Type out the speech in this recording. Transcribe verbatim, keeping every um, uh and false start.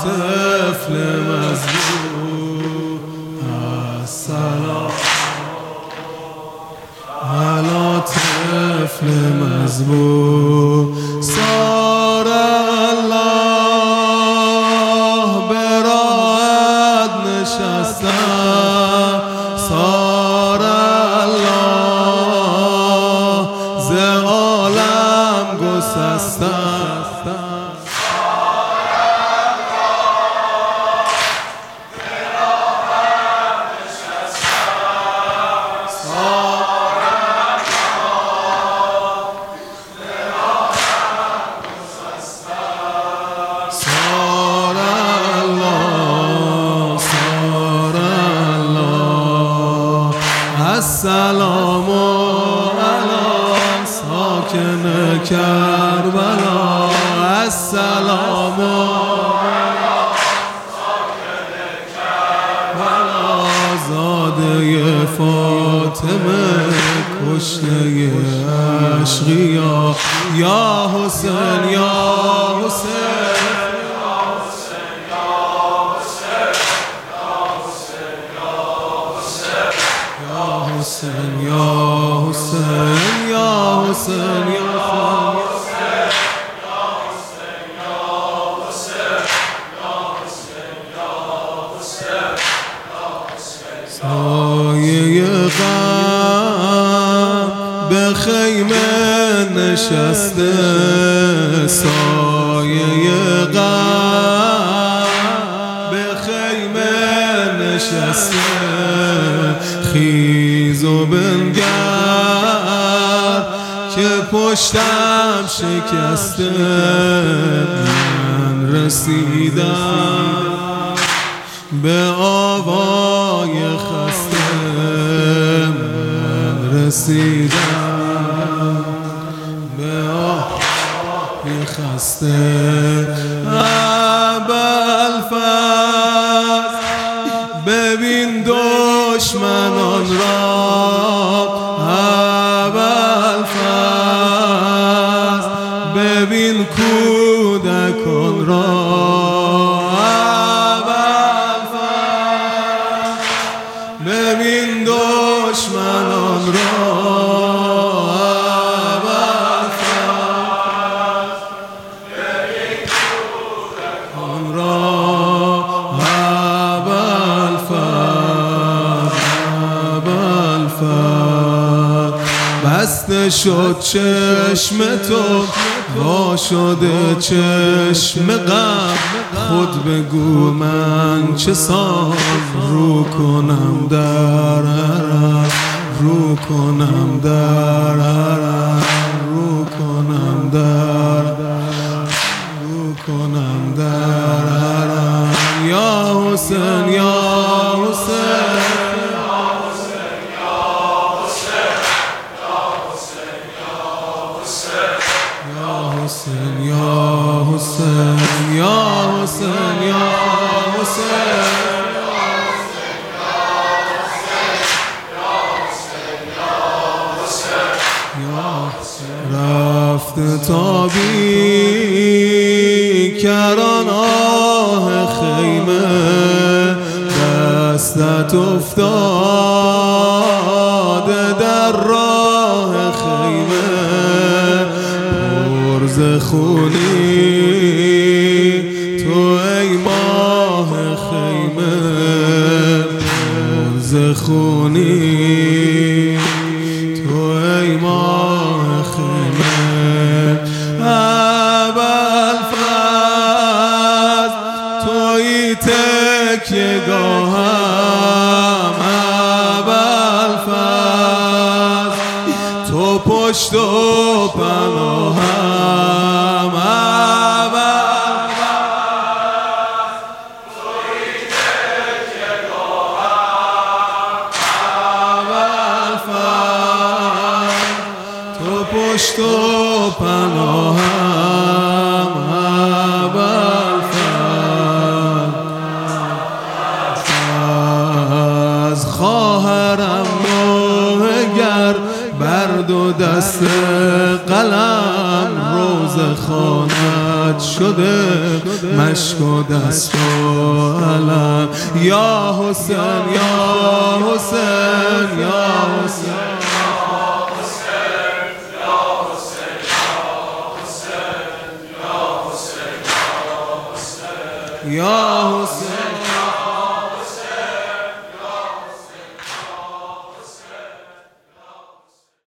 طفل مظلوم السلام علی طفل مظلوم صار الله به راحت نشستم صار الله ز عالم گسستم السلام علی ساکن کربلا السلام علی ساکن کربلا زاده فاطمه کشته اشقیا یا حسین یا حسین حسین یا حسین یا حسین یا سایه غم به خیمه نشسته سایه غم به خیمه نشسته خیز و بنگر که پشتم شکسته من رسیدم به آوای خسته من رسیدم به آوای خسته ابوالفضل ببین دشمنان را ابوالفضل ببین کودکان را ابوالفضل ببین دشمنان را ابوالفضل ببین کودکان را بسته شد چشم تو وا شده چشم غم خود بگو من چه سان رو کنم در حرم رو کنم در حرم رو کنم در رو کنم در حرم یا حسین یا حسین حسین یا حسین یا حسین یا حسین رفته تا بی کران آه خیمه دستت افتاده در راه خیمه ز خونی تو ای ماه خیمه ز خونی تو ای ماه خیمه ابوالفضل تویی تکیه گاهم ابوالفضل تو پشت و پناهم پشت و پناهم ابوالفضل از خواهرم نوحگر بر دو دست قلم روز خوانم خواهد شده مشک و دست و علم. یا حسین یا حسین یا حسین یا حسین